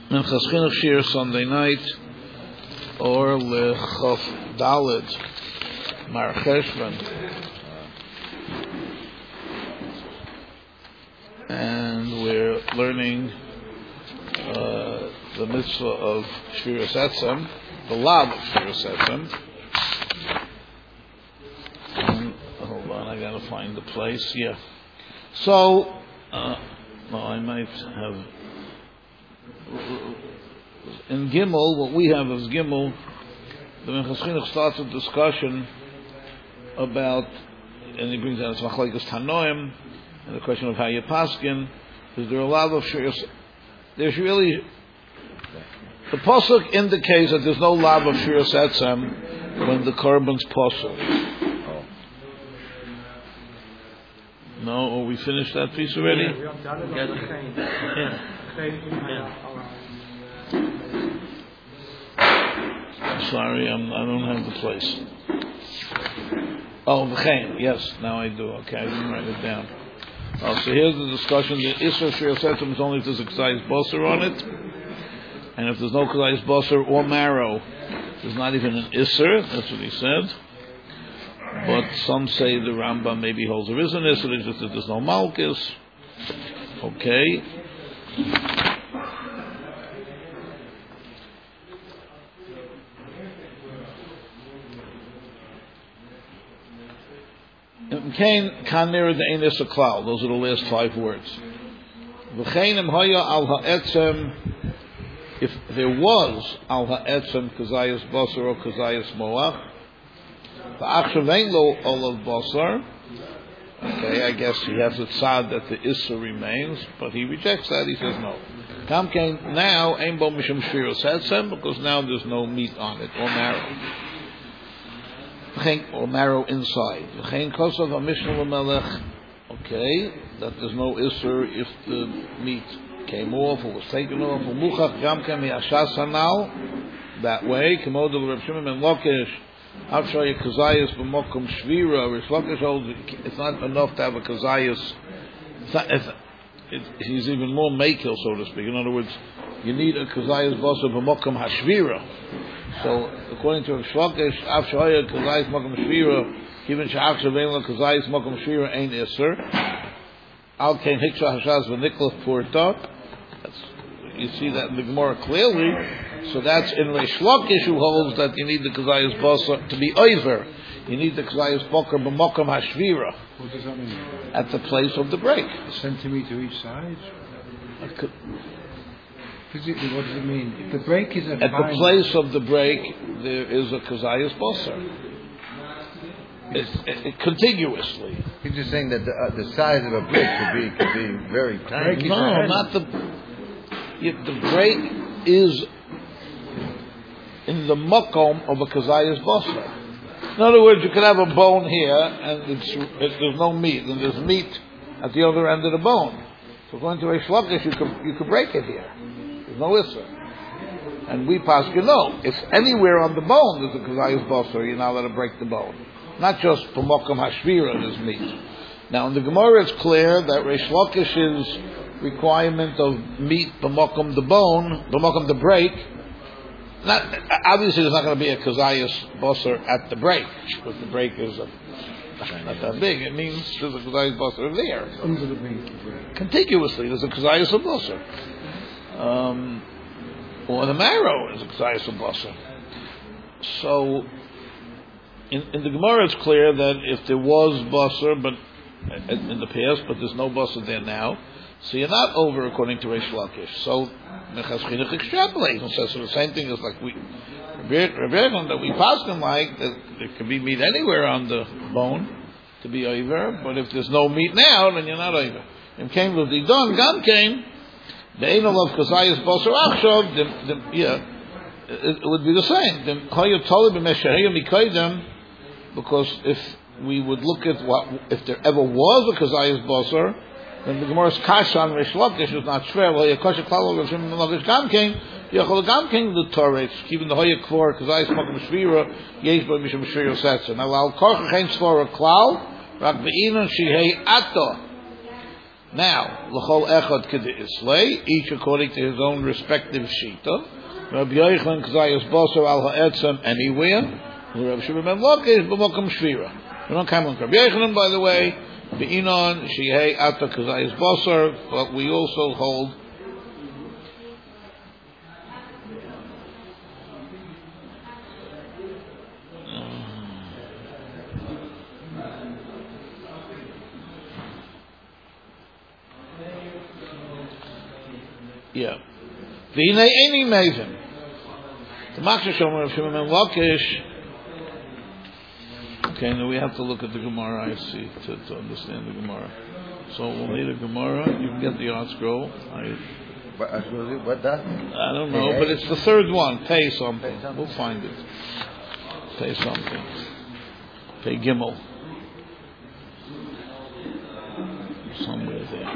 Minchas Chinuch Shir Sunday night, or Lechof Dalet Mar Cheshvan, and we're learning the mitzvah of Shviras Etzem, the lav of Shviras Etzem. Hold on, I gotta find the place. Yeah. So, I might have. In Gimel, what we have is Gimel, the Minchas Chinuch starts a discussion about, and he brings out Machlokes Tanoim, and the question of how you paskin. Is there a lav of Shviras? There's really, the pasuk indicates that there's no lav of Shviras Etzem when the korban's pasuk. No, or we finished that piece already? I'm sorry, I don't have the place. Oh, v'chein, yes, now I do. Okay, I didn't write it down. Oh, so here's the discussion. The Isser Shviras Etzem is only if there's a Kazayis Basar on it, and if there's no Kazayis Basar or marrow, there's not even an Isser. That's what he said. But some say the Rambam maybe holds there is an Isser, it's just that there's no Malchus. Okay. Kain kan near the ein Isser klal. Those are the last 5 words. V'chein em haya al ha'etzem. If there was al ha'etzem kazayas basar or kazayas moach, v'achshav ein lo olav basar. Okay, I guess he has a tzad that the Isser remains, but he rejects that. He says no. Kam kain now ein bo mishum shviras etzem, because now there's no meat on it or marrow. Or marrow inside. Okay, that there's no Isser if the meat came off or was taken off. That way, it's not enough to have a kazayas. He's even more makil, so to speak. In other words, you need a kazayas basa b'mokum hashvira. So, according to Shlokish, Av Shoya Kazayis Mokum Shvira, even Sha'ach Shavela Kazayis Mokum Shvira ain't Isser. Al Kain Hiksha Hashaz V'Niklas Purta. You see that in the Gemara clearly. So that's in Reish Lakish who holds that you need the Kazayis Basa to be over. You need the Kazayis Boker B'Mokum Hashvira. What does that mean? At the place of the break. A centimeter each side? Physically, what does it mean? If the break is at the place of the break, there is a kazayas basar. Contiguously. He's just saying that the size of a brick could be very tiny. No, not the. If the break is in the makom of a kazayas basar. In other words, you could have a bone here, and there's no meat, and there's meat at the other end of the bone. So according to Reish Lakish, you could break it here. No Isser. And we pass, if anywhere on the bone there's a kazayas basar, you're not allowed to break the bone. Not just b'mokum hashvira there's meat. Now in the Gemara it's clear that Reish Lakish's requirement of meat b'mokum the bone, b'mokum the break, obviously there's not going to be a kazayas basar at the break, because the break is not that big. It means there's a kazayas basar there. Under the break. Contiguously there's a kazayas basar. Or the marrow is a kazayas basar. So, in the Gemara it's clear that if there was basar, but in the past, but there's no basar there now, so you're not over according to Reish Lakish. So, Minchas Chinuch extrapolates and says so the same thing as like that we pass them like that there can be meat anywhere on the bone to be over, but if there's no meat now, then you're not over. It came with the don gam came. The anal of kazayas basar achshav, it would be the same. Because if we would look at if there ever was a kazayas basar, then the Gemara's kasha on Reish Lakish was not shver. Well, kasha klal of Shimon Lakish gam came. Yachol gam came the Torah. Even the hoya kvar kazayas mokum shvira yesh by mishum shvira setzer. Now al korcha chen svara klal rak beinon shehei ato. Now, l'chol echad k'de'islay, each according to his own respective shita. Rabbi Yochanan k'zayis basar al ha'etzem anywhere. Rabbi Shimon ben Lakish b'mokum shvira. We don't come on Rabbi Yochanan, by the way. Be'inon shehei ata k'zayis basar, but we also hold. Yeah. V'hinei eni mevim. The Maksha Shomer of Shimon ben Lakish. Okay, now we have to look at the Gemara, I see, to understand the Gemara. So we'll need a Gemara. You can get the Art Scroll. What does? I don't know, but it's the third one. Pay something. We'll find it. Pay something. Pay Gimel. Somewhere there.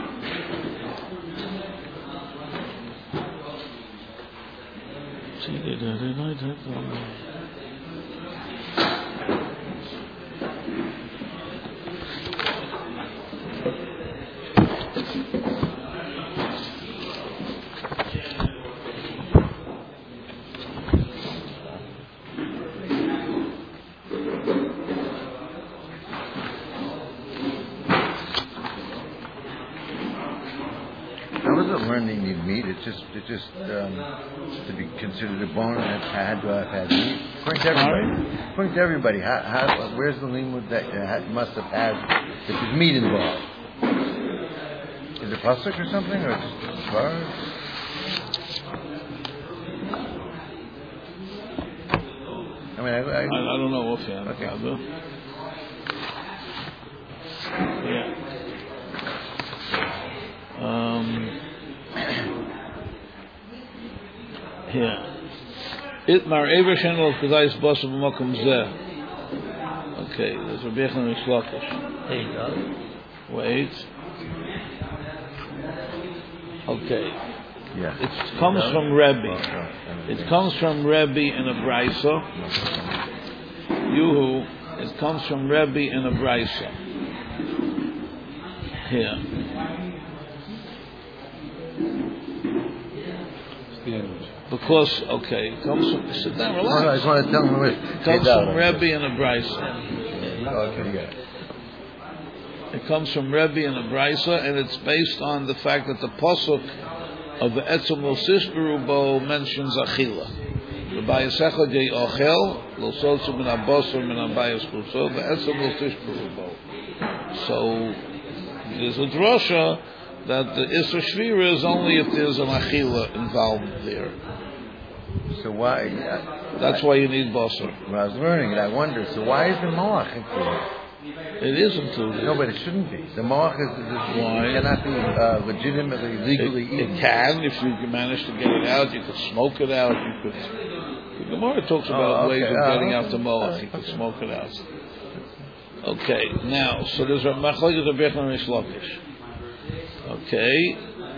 Learning need meat. It's just to be considered a bone and have had meat. According to everybody, how where's the limud that must have had if there's meat involved? Is it pasuk or something, or just bar? I mean, I don't know offhand. Okay. Yeah. Here. Itmar Eber Shenel K'zayis Basar B'mokum Zeh. Okay, there's Rabbi Yochanan Rish Lakish. There you go. Wait. Okay. Yeah. It comes from Rebbe. It comes from Rebbe in a Brisa. Yuhu. It comes from Rebbe in a Brisa. Here. Because, okay, it comes from, sit down, relax. I just want to tell him It comes from Rebbe in a Brisa. Okay, yeah. It comes from Rebbe in a Brisa, and it's based on the fact that the pasuk of the Etzem Lo Sishberu Bo mentions Achila. The Bayasecha Gei Ochel, Lo Sotsu Min Abosar Min Abayas Kuso, the Etzem Lo Sishberu Bo. So, there's a drasha that the Isra Shvira is only if there's an Achila involved there. So why? That's why you need Basar. When I was learning it, I wondered, so why is the Moach included? It is included. No, but it shouldn't be. The Moach Why? cannot be legitimately, legally eaten. It can, if you can manage to get it out. You could smoke it out. You could. The Gemara talks about ways of getting out the Moach. You could smoke it out. Okay, now, so there's a Machlokes of Rabbi Yochanan Rish Lakish. Okay.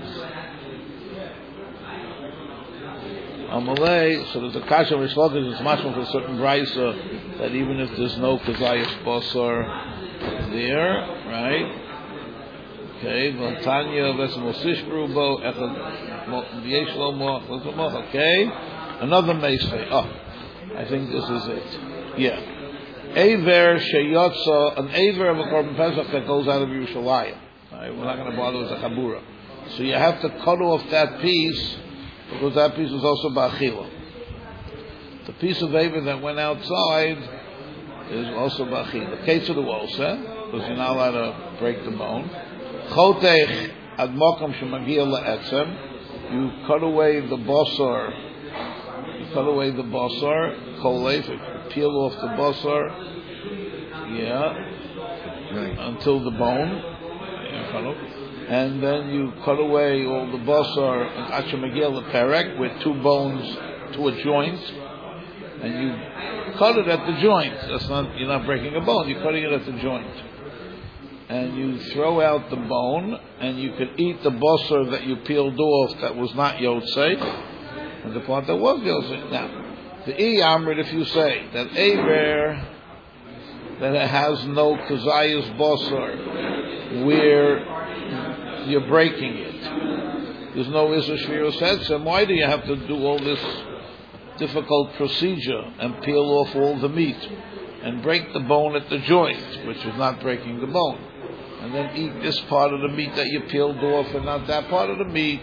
Amalei, so there's a kasha Rish Lakish, it's much more for a certain brisa that even if there's no kazayas basar there, right? Okay, V'tanya v'esmo sishbru bo echad v'yesh lo moach v'zmoch. Okay, another meisvei. Oh, I think this is it. Yeah, aver sheyotza, an aver of a korban pesach that goes out of Yerushalayim. Right? We're not going to bother with a chabura. So you have to cut off that piece, because that piece was also ba'achila. The piece of aver that went outside is also ba'achila. Case of the wolsa, because you're not allowed to break the bone. Chotech ad mokum shemagia la'etzem. You cut away the basar. You cut away the basar. Kolef, you peel off the basar. Yeah. Until the bone. And then you cut away all the basar and achamagia leperek with two bones to a joint, and you cut it at the joint. That's not, you're not breaking a bone. You're cutting it at the joint, and you throw out the bone, and you could eat the basar that you peeled off that was not yotzei, and the part that was yotzei. Now, the iyamrid, if you say that aver that it has no kazayas basar, where you're breaking it. There's no Isur Shviras Etzem. Why do you have to do all this difficult procedure and peel off all the meat and break the bone at the joint, which is not breaking the bone, and then eat this part of the meat that you peeled off and not that part of the meat?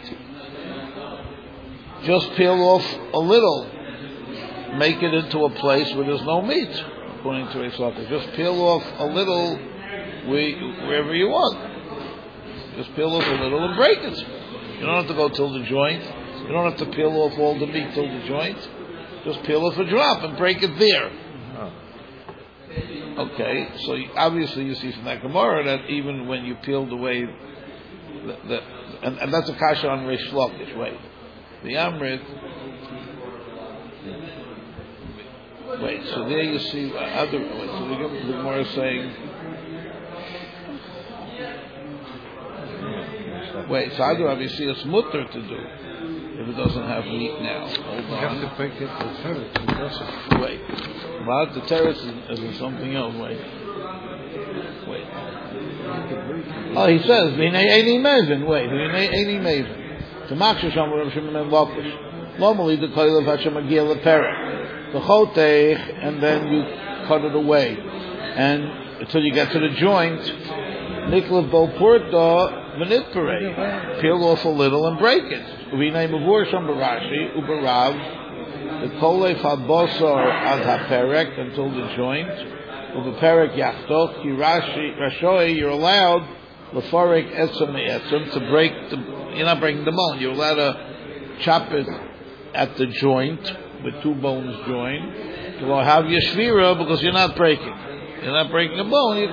Just peel off a little, make it into a place where there's no meat, according to Reish Lakish. Just peel off a little wherever you want. Just peel off a little and break it. You don't have to go till the joint. You don't have to peel off all the meat till the joint. Just peel off a drop and break it there. Okay, so obviously you see from that Gemara that even when you peeled away, and that's a kasha on Reish Lakish. Wait, the Amrit. Wait, so there you see other. Wait, so the Gemara is saying. Wait, so other obviously it's mutter to do if it doesn't have meat now. Hold on. You have to break it for teretz. Wait, but the teretz is something else. Wait. Oh, he says v'hinei eini mezin. Wait, v'hinei eini mezin. To maksha sham Rav Shimon ben Lakish. Normally the koil of Hashem agia leperek, the chotech, and then you cut it away, and until you get to the joint. Niklav bo purta. Peel off a little and break it. V'hinei mavur sham b'Rashi ubarav the kolei fabosor ad haperek until the joint. Ubeperek yachtok. Rashoy, you're allowed lefarek etzem me'etzem to break the. You're not breaking the bone. You're allowed to chop it at the joint with two bones joined. You'll have your shvira because you're not breaking. You're not breaking a bone.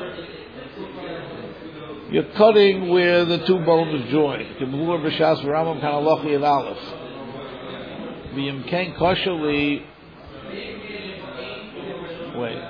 You're cutting where the two bones join. K'muvur b'shas v'ramam kanalochi and aleph. V'yimkein koshali. Wait,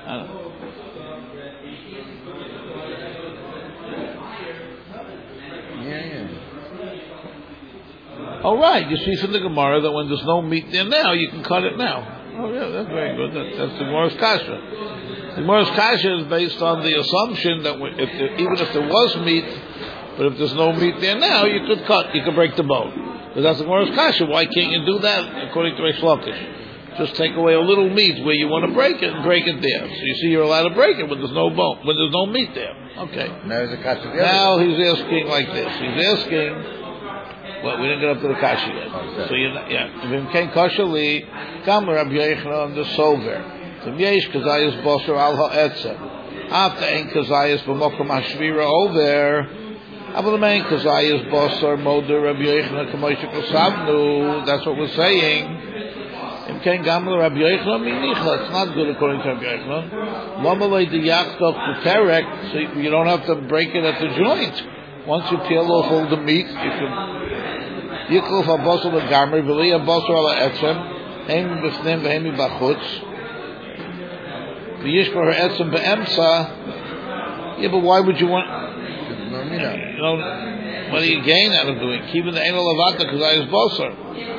Oh, right. You see from the Gemara that when there's no meat there now, you can cut it now. Oh, yeah, that's very good. That's the Gemara's kasha. The Gemara's kasha is based on the assumption that even if there was meat, but if there's no meat there now, you could cut, you could break the bone. But that's the Gemara's kasha. Why can't you do that according to Reish Lakish? Just take away a little meat where you want to break it and break it there. So you see, you're allowed to break it when there's no bone, when there's no meat there. Okay. Now he's asking like this. He's asking. Well, we didn't get up to the kasha yet. So Vim Ken Kashali, Kam Rabbi Yochanan the Sover. Vim Yesh Kazayas Bosser Al Ha'etzem. After Ein Kazayas B'mokom Hashvira over. Abel the main Kazayas Bosser Moder Rabbi Yochanan Kamoisha Kosavnu. That's what we're saying. Vim Ken Gamel Rabbi Yochanan Minicha. It's not good according to Rabbi Yochanan. Lomalei the Yachtok Kuterek. So you don't have to break it at the joint. Once you peel off all the meat, you can. Yikluf habosel legamri v'li habosel ala etzem heim b'fnim v'heim b'chutz v'yishbar her etzem be'emsa. Yeah, but why would you want? You know, what do you gain out of doing? Keeping the anal lavata because I is boser.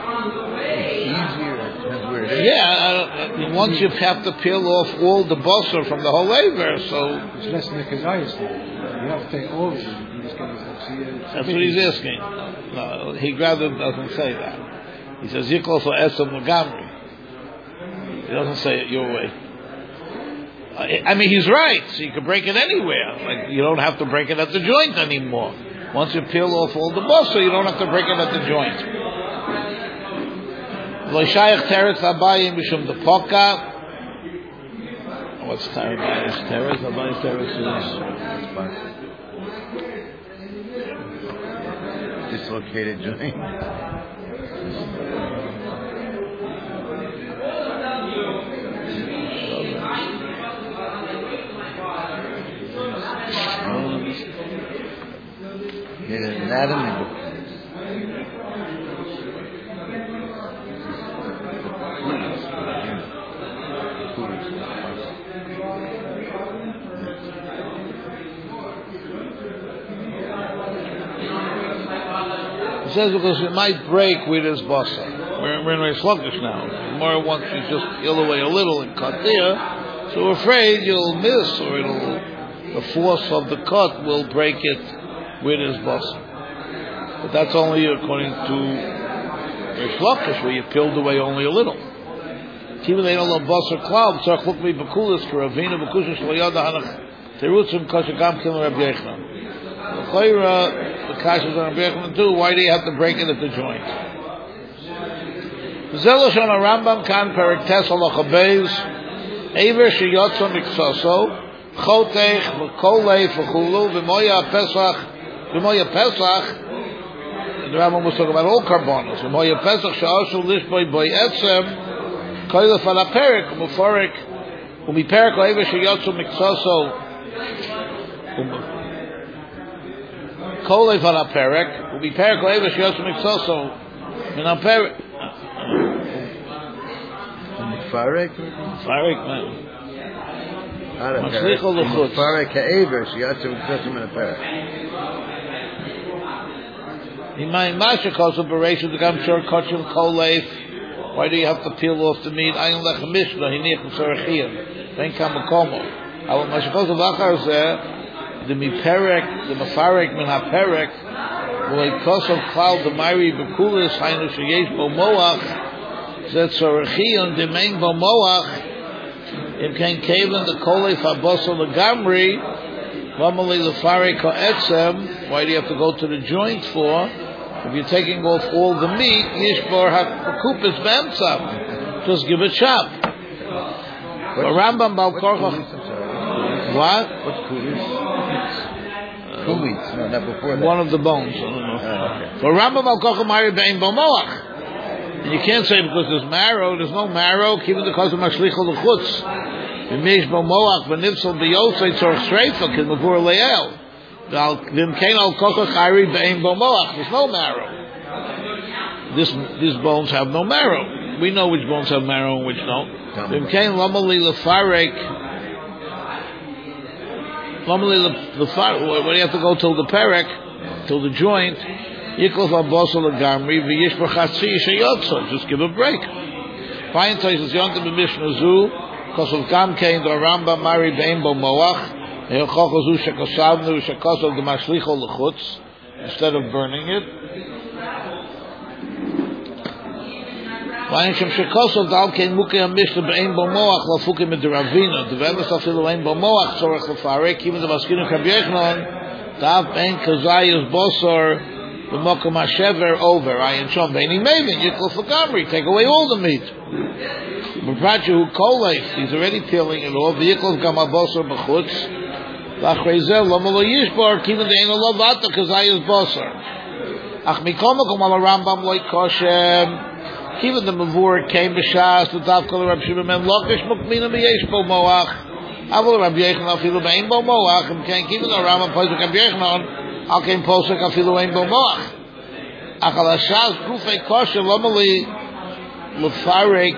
Yeah, once you have to peel off all the boser from the whole laver, so it's less than the kazayas. You have to take all of it. That's what he's asking. No, he rather doesn't say that. He says Yikol for Esam Nagamri. He doesn't say it your way. I mean, he's right. So you can break it anywhere. Like you don't have to break it at the joint anymore. Once you peel off all the bosa, you don't have to break it at the joint. Lo shayach teretz abayim mishum the poka. What's teretz? Teretz abayim teretz is. Dislocated joint. Get an anatomy book. It says because it might break with his basa. We're in Reish Lakish now. The more once you just peel away a little and cut there, so we're afraid you'll miss, or the force of the cut will break it with his basa. But that's only according to Rish Lakish, where you peeled away only a little. Even they don't love basar cloud. So look me bekulas for Ravina bekusha shloyada hanach terutzim kashagam kim Rabbi Yochanan. The chayra the kashas on Rabbi Yochanan too. Why do you have to break it at the joint? Zelosh on a Rambam kan perik tes halachabez Ever sheyotza miksaso chotech v'kolei v'chulu v'moya pesach. The Rambam was talking about all karbonos. V'moya pesach she'ashul lishboi boi etzem koilef ala perik u'mufarik u'miperik oever sheyotza miksaso kolei ala perik u'miperik oever sheyotza miksaso min ha-perik Farek, man. Farek ha'ever, sheyatzu miksaso min ha-perik. Masha calls a bereishut the gam shor kochim koleif. Why do you have to peel off the meat? Ayin lech mishla hinich m'sorachiyim. Ben kamakomo. Our Masha calls a lachar zeh the miperek, the mafarek min ha-perek. V'lei kosov klal the mari bekulis hainu sheyesh bo moach. Zet sorachiyim the main bo moach. Im kein keven the koleif ha-bosel the gamri. V'amalei lefarek ha'etzem. Why do you have to go to the joint for? If you're taking off all the meat, yishbor hakupis b'emtzam. Just give it chop. But Rambam Bal Korcha. What? What's kulis? Kulis. No, not before that. One of the bones. I don't know. Okay. But Rambam Bal Korcha Mari Bein Bomoach. And you can't say because there's marrow. There's no marrow. Even because of Mashlichol L'chutz. V'meish Bomoach v'nivsel b'yosei tzorch shreifa k'mavur le'el. There's no marrow. These bones have no marrow. We know which bones have marrow and which don't. Why do you have to go till the perek, till the joint? Just give a break. Fine says Yontif b'Mishnah Zu, because of Gam Kain the Rambam Mari Bein Bo Moach. Instead of burning it. Take away all the meat. He's already peeling it off. Lachreizel lomalo yishbar kiven de'en lo vata kazayis basar. Ach mikomakom al Rambam loy koshem. Kiven the mavur came b'shas the davkol Rabbi Shimon ben Lakish mukmina b'yesh bo moach. Avol Rabbi Yochanan afilu be'en bo moach. Im ken kiven the Rambam posek Rabbi Yochanan al ken posek afilu be'en bo moach. Ach al hashas gufei koshem lomali lefarek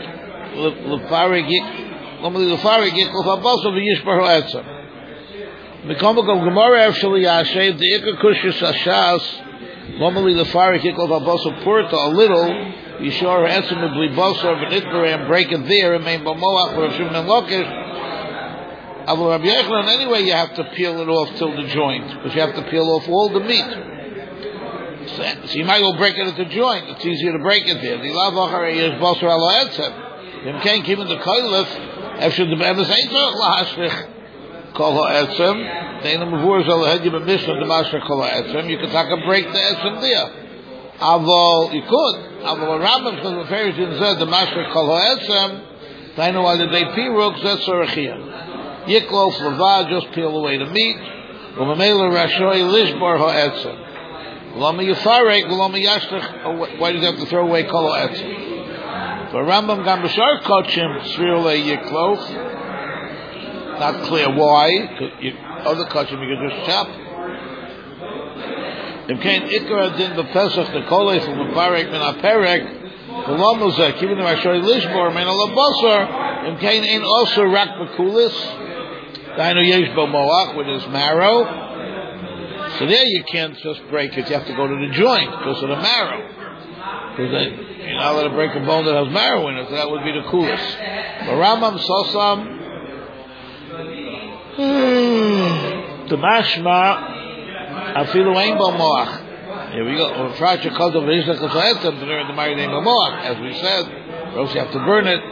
yiklof abasar v'yishbar ho'etzem. The comic of Gemara actually Yashev the Ikar Kushis Ashas normally the fire kick of Abasa Porta a little Yishar Etzim Bli Basar V'Nitber and break it there and main Bamoach for Shimon and Lakish. Aval Rabbi Yochanan anyway you have to peel it off till the joint because you have to peel off all the meat. So you might go break it at the joint. It's easier to break it there. The Lavachar is Basar Ala Etzim. You can't keep in the Kailif after the Be'emes ain't Lahashlich. Kol ha'etzem, de'ena mavur zal ha'edya b'mishnah d'masher kol ha'etzem. You could take a break the etzem there. Aval, you could. Aval Rambam says the Pharisees in zed d'masher kol ha'etzem. De'ena wa'adei piruk zed sorachiyah. Yiklof levad, just peel away the meat. U'mamela rashoy lishbar ha'etzem. V'lama yifarek, v'lama yashlech. Why do you have to throw away kol ha'etzem? But Rambam gam b'shar kochim tzvirulei yiklof. Not clear why. Other kachim you can just chop. If came ikra din b'pesach the kolei from the parek min ha-perek the lomozek even if I show you lishbor min ha-basar if came in also rak b'kulis dainu yesh bo moach with his marrow. So there you can't just break it. You have to go to the joint because of the marrow. Because you're not allowed to break a bone that has marrow in it. So that would be the kulis. But Rambam Sosam. The mashma afilu ein bo moach. Here we go. As we said, first you have to burn it.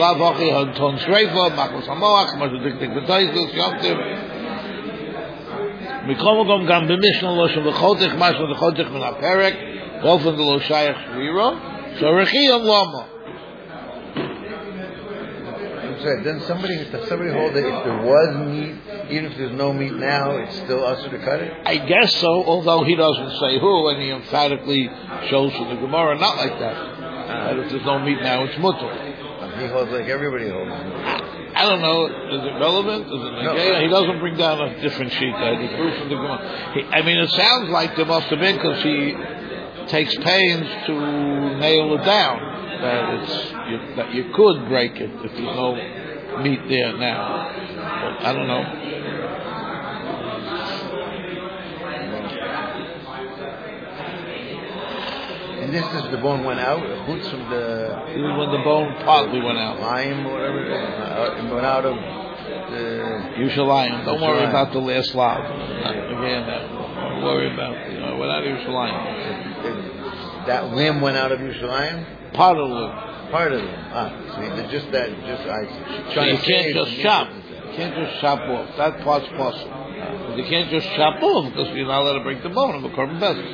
Then somebody hold that if there was meat, even if there's no meat now, it's still usher to cut it? I guess so, although he doesn't say who, and he emphatically shows from the Gemara not like that. That if there's no meat now, it's mutter. He holds like everybody holds. I don't know. Is it relevant? Is it negaya? He doesn't bring down a different sheet. He proves from the Gemara. It sounds like there must have been because he takes pains to nail it down. That you could break it if there's no meat there now. But I don't know. And this is the bone went out, boots from the... This is when the bone partly went out. Lion or whatever it is. It went out of the... Yerushalayim. Don't worry about the last lav. Again, don't worry about went out of Yerushalayim. That limb went out of Yerushalayim? Part of the limb. Part of it. So just that. So you can't just chop. You can't just chop off. That part's possible. You can't just chop off because you're not allowed to break the bone of a korban pesach.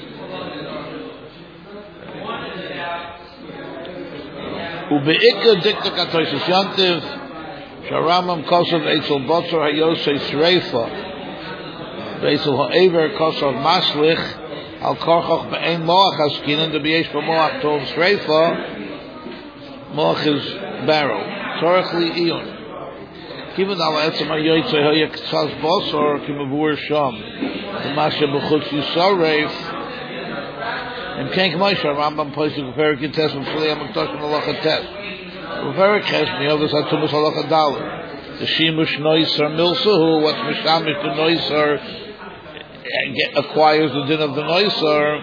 Ubeikah dikta katoysis yantiv sharamam kosov eitzel botzor hayosei sreifa eitzel ha'ever kosov maslich al korchoch be'ein moach haskinan de b'yesh b'moach tov sreifa. Moach is barrel. Tzorachli iyon. Kiven al etzem hayoytzei hoya k'tzaz bosor k'mavur sham. T'masha b'chutz yisoreif. Im kein k'moisha Rambam poisik v'perik yites v'flei ha'maktosh v'alacha tes. V'perik ches mi'ovas ha'tumus ha'alacha dalet. The shimush noiser milsahu, what's mishamish the noiser acquires the din of the noiser.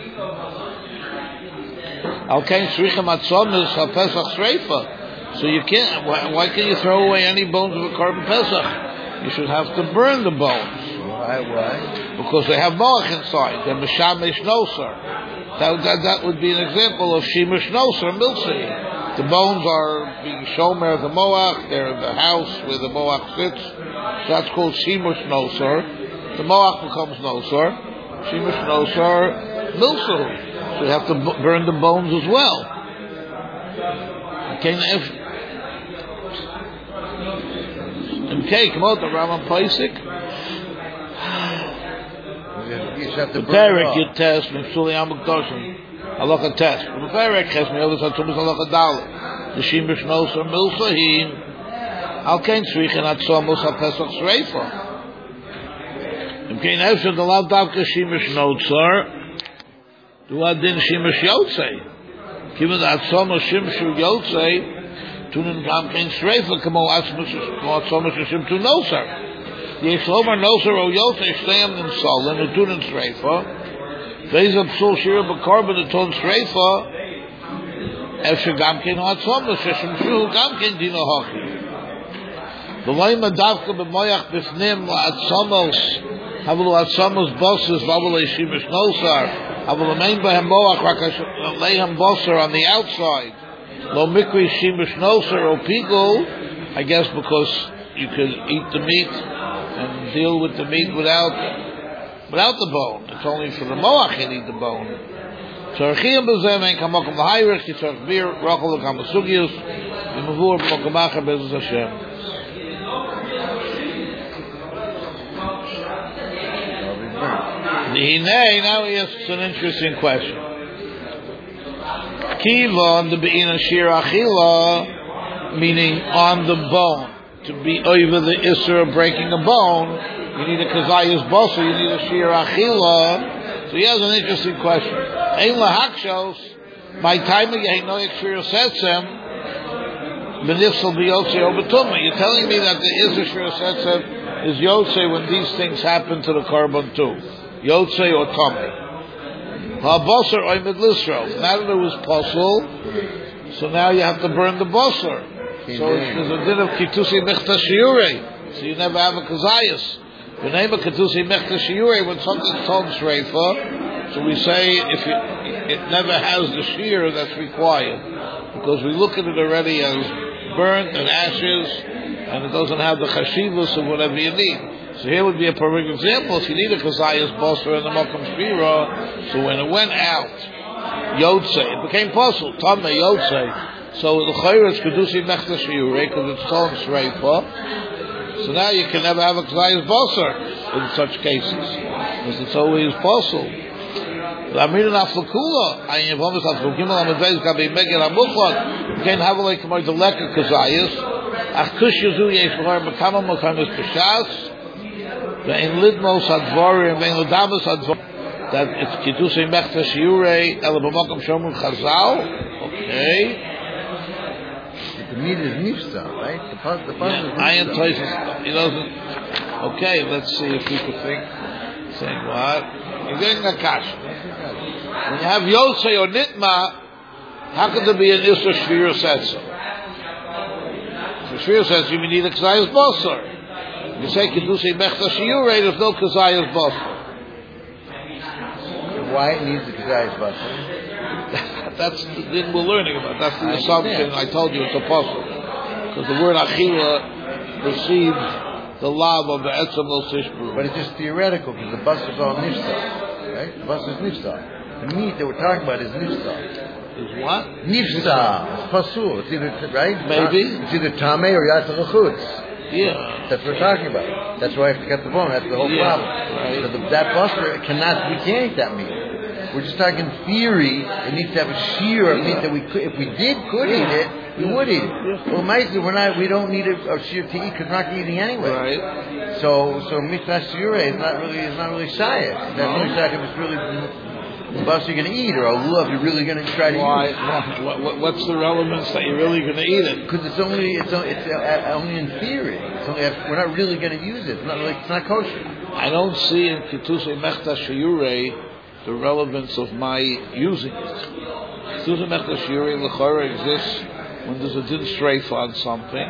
Al kain shrichim atzomis ha-pesach shreifa. So you can't, why can't you throw away any bones of a korban pesach? You should have to burn the bones. Why? Because they have moach inside. They're mishamish noser. That would be an example of shimush noser milsei. The bones are being shomer of the moach. They're in the house where the moach sits. So that's called shimush noser. The moach becomes noser. Shimush noser milsei. So you have to burn the bones as well. Okay, come out the Rambam Paisik. You have to burn Perek you test from Suli Amakdoshim. Halacha test. The Perek has me over Satumas Halacha Dalet. The Shimish Noser Milsahim. Al Kain Srichin Atzomos HaPesach Shreifa. Okay, now the Lav Davka Shimish Noser. Du adin Shimish Yotzei. Given that Atzomos Shimshu Yotzei, Tunin Gam Kain Shreifa, Kamo Atzomos Shim Tu Noser. Yeshlomer Noser O Yotzei Shteim Nimsal, and Tunin Shreifa. Veza Psul Shira Bakarba, the Ton Shreifa, Efshe Gam Kain Atzomos, Shimshu Gam Kain Dino Hochi. The Laima Davka B'moyach B'fnim Atzomos, Havelu Atzomos Bosses, Vavule Shimish Nosar, Havelu Main Bahem Moach, Lehem Bosser on the outside. Lo Mikri Shimish Nosar O Pigul, I guess because you could eat the meat and deal with the meat without the bone. It's only for the Moach you need the bone. Tzarchiyam B'zem Ein Kamokum L'Hayrich, Yitzarch Bir, Rachel L'Kam Asugius, Yimavur B'Mokamachar B'Ezuz Hashem. Now he asks an interesting question. Kivon the be'ina shir achila, meaning on the bone. To be over the isser of breaking a bone, you need a kazayas bosa, you need a shir achila. So he has an interesting question. Ein lahakshos, by time again no shir setzem, benifsal b'yotzei o b'tumah. You're telling me that the isser shir setzem is yotzei when these things happen to the korban too. Yotzei or Tomei. Ha-bosser oimid lisro. Now that it was possible, so now you have to burn the bosser. So there's a din of kitusi mechta shiurei. So you never have a kazayas. The name of kitusi mechta shiurei, when something's told shreifa, So we say if it never has the shear that's required, because we look at it already as burnt and ashes, and it doesn't have the chashivas of whatever you need. So here would be a perfect example. If you need a kazayas basar in the makam shvira, so when it went out, yotze, it became possible. Tameh yotze. So the chayr is kedusi mechta shvira because it's called shreifa. So now you can never have a kazayas basar in such cases because it's always possible. Amrin aflakula, I am almost aflakula. I'm advised to be making a mukhad. You can't have like more the lekker kazayas. Achkush yuzu yesh more makama makamis b'shas. Ve'in lidmos advarim, ve'in lidamas advarim. That it's kidusei mechta shiurei ela b'makam shomur chazal. Okay. The meat is nifsa, right? The puzzle is nifsa. Iron places. He doesn't. Okay, let's see if we could think. Saying what? You're getting a kash. When you have Yosei or Nitma, how could there be an Isra Shvira Setzer? For Shvira Setzer, you need a Kazayas Basar. You say Kedusei Mechta Shiurei, there's no Kazayas Basar. Why it needs the Kazayas Basar? That's the thing we're learning about. That's the assumption. I told you it's a puzzle. Because the word Achila precedes the lav of the etzem lo sishbru. But it's just theoretical because the bus is all nifsa, right? The bus is nifsa. The meat that we're talking about is nifsa. Is what? Nifsa. It's pasul. It's either right. Maybe it's either tameh or yatsa l'chutz. Yeah, that's what we're talking about. That's why I have to cut the bone. That's the whole problem. Right. So that buster cannot. We can't eat that meat. We're just talking theory. It needs to have a shear of meat that we could, if we could eat it, we would eat it. Well, mostly we don't need a shear to eat because we're not eating anyway. Right. So mitzvah shiure is not really shayach. That's only shayach if it's really the bus you're going to eat, or a lulav you're really going to try to eat. What's the relevance that you're really going to eat it? Because it's only in theory. We're not really going to use it. It's not kosher. I don't see in Kitusei Mechta Shiurei the relevance of my using it. Kitusei Mechta Shiurei l'chora exists when there's a din streifa on something.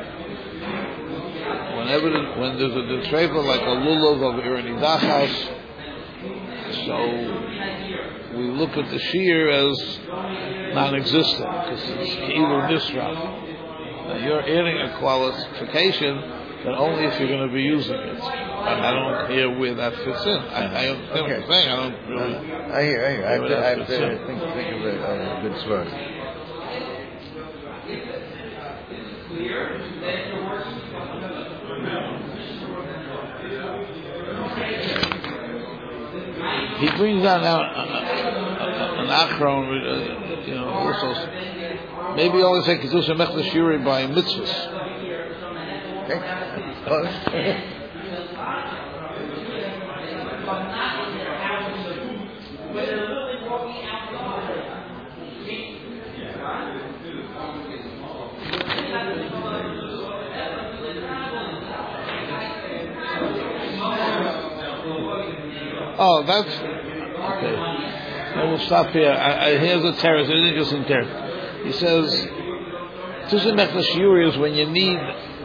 When there's a din streifa like a lulav of iranidachas, so we look at the shear as non-existent because it's either nisra. Now you're adding a qualification that only if you're going to be using it. And I don't hear where that fits in. I understand what you're saying. I don't really. I hear. I have to think of a good story. He brings down now an achron, also. Maybe only say Kedusha Mechta Shiurei by mitzvahs. Oh, that's okay. Then we'll stop here. Here's a terrace. It's interesting terrace. He says, Kedusha Mechta Shiurei is when you need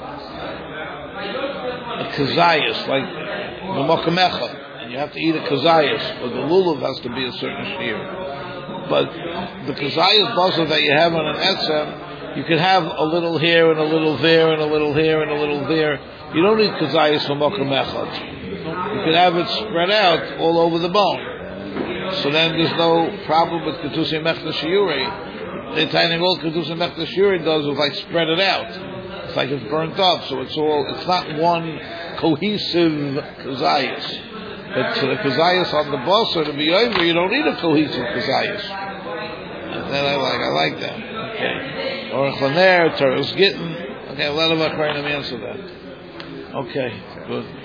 a kazayas, like the mokamecha, and you have to eat a kazayas, or the lulav has to be a certain shear. But the kazayas basar that you have on an etzem, you can have a little here and a little there and a little here and a little there. You don't need kazayas for mokamecha. You can have it spread out all over the bone. So then there's no problem with Kedusha Mechta Shiurei. The tiny all Kedusha Mechta Shiurei does is like spread it out. It's like it's burnt up, so it's not one cohesive kazayas. But to the kazayas on the basar to be over, you don't need a cohesive kazayas. And then I like that. Okay. Or Chaner, Teres Gittin. Okay, a lot of Akhranim answer that. Okay, good.